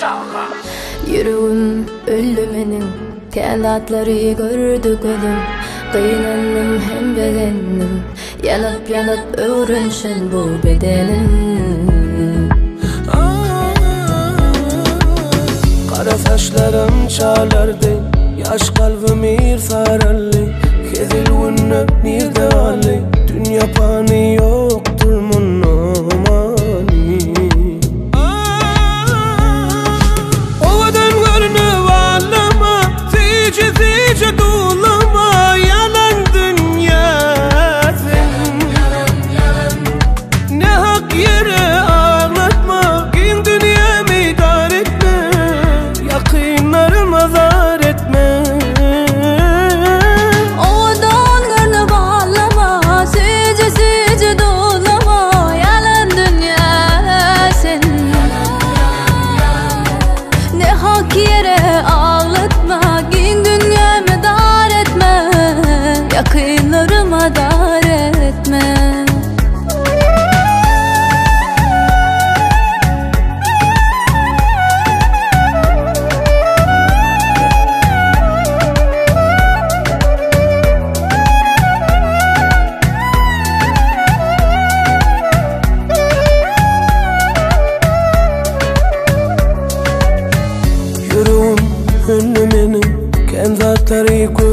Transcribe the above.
Yüreğim ölümünün kanatları gördü gözüm. Kıynandım hem bedendim, yanıp yanıp öğrenşen bu bedenim. Kara saçlarım çalardı, yaş kalbim irfaralli. Kezil günü nirdeali, dünya pani yoktur munumani. Ovadan görünü vallama, zice zice dolama. Yalan dünya senin, ne hak yere ağlatma. Gün dünyamı idar etme, yakınlarıma zar etme. Ovadan görünü vallama, zice zice dolama. Yalan dünya senin, ne hak yere ağlatma. Gün dünyamı dar etme, yakınlarıma dar etme. Yüreğim önlü benim, kendi zatları